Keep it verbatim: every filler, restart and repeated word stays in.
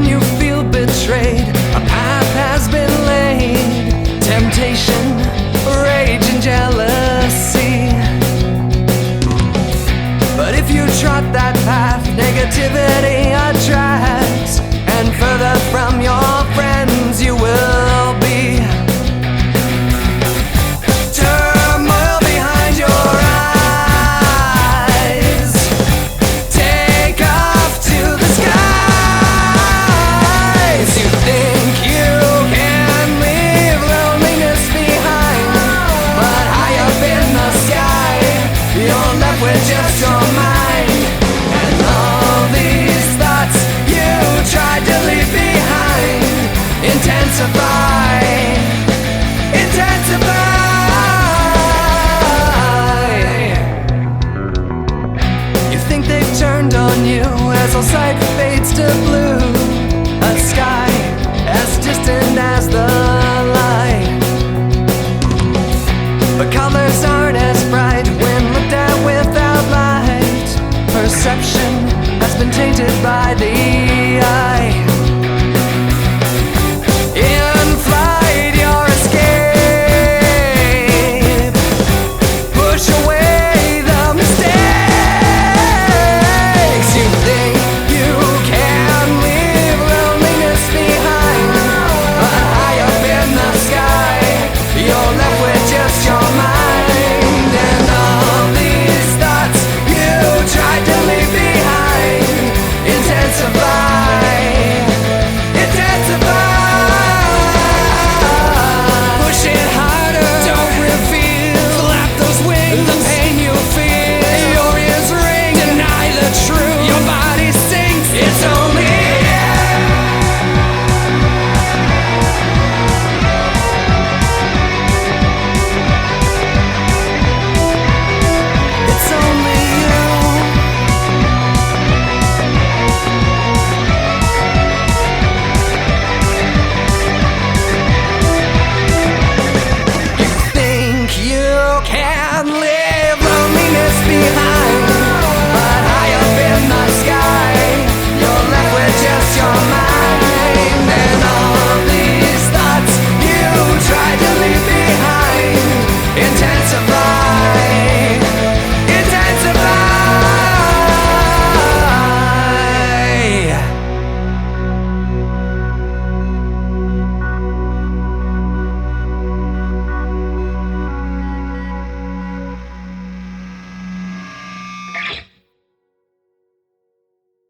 when you feel betrayed, a path has been laid. Temptation, rage and jealousy. But if you trot that path, negativity attracts, and further from your friends you will be. Turmoil behind your eyes. Take off to the skies. You think you can leave loneliness behind, but high up in the sky you're left with just your mind. And all these thoughts you tried to leave behind intensify, intensify. You think they've turned on you as all sight fades to blue, a sky as distant as the light. But colors aren't as bright when looked at without light. Perception has been tainted by the